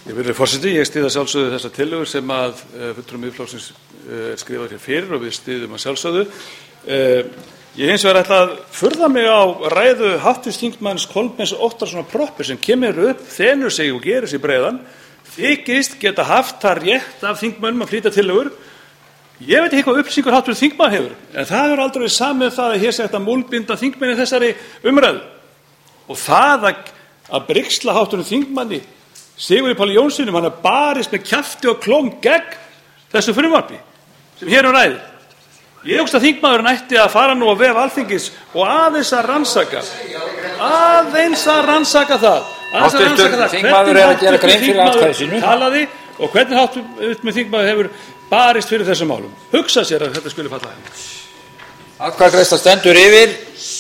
Virðulegi forseti, ég styð að sjálfsögðu þessar tillögur sem að fulltrúi Miðflokksins skrifar hér fyrir og við styðjum að sjálfsögðu. Ég hins vegar ætla að furða mig á ræðu hv. þingmanns Kolbeins Óttarssonar Proppés sem kemur upp, þenur sig og gerir sig breiðan, þykist geta haft það rétt af þingmönnum að flytja tillögur. Ég veit ekki hvað upplýsingur hv. þingmaður hefur, en það hefur aldrei verið samið það að hér sé hægt að múlbinda þingmenn í þessari umræðu. Og það að brigsla hv. þingmanni Sigurði Páli Jónssyni, hann barist með kjafti og klóm gegn þessu frumvarpi sem hér ræðir. Ég hugsa að þingmaðurinn ætti að fara nú á vef Alþingis og aðeins að rannsaka það. Þingmaður er að gera grein fyrir atkvæði sínu. Talaði og hvernig hv. þingmaður hefur barist fyrir þessum málum. Hugsa sér að þetta skuli falla. Atkvæðagreiðsla stendur yfir.